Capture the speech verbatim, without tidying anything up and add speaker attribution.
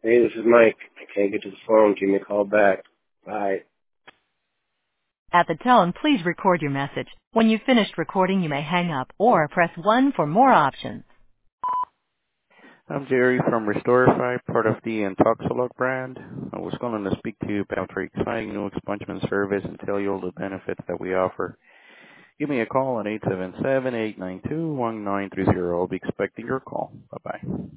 Speaker 1: Hey, this is Mike. I can't get to the phone. Give me a call back. Bye.
Speaker 2: At the tone, please record your message. When you've finished recording, you may hang up or press one for more options.
Speaker 3: I'm Jerry from Restorify, part of the Intoxilog brand. I was calling to speak to you about our exciting new expungement service and tell you all the benefits that we offer. Give me a call at eight seven seven, eight nine two, one nine three zero. I'll be expecting your call. Bye-bye.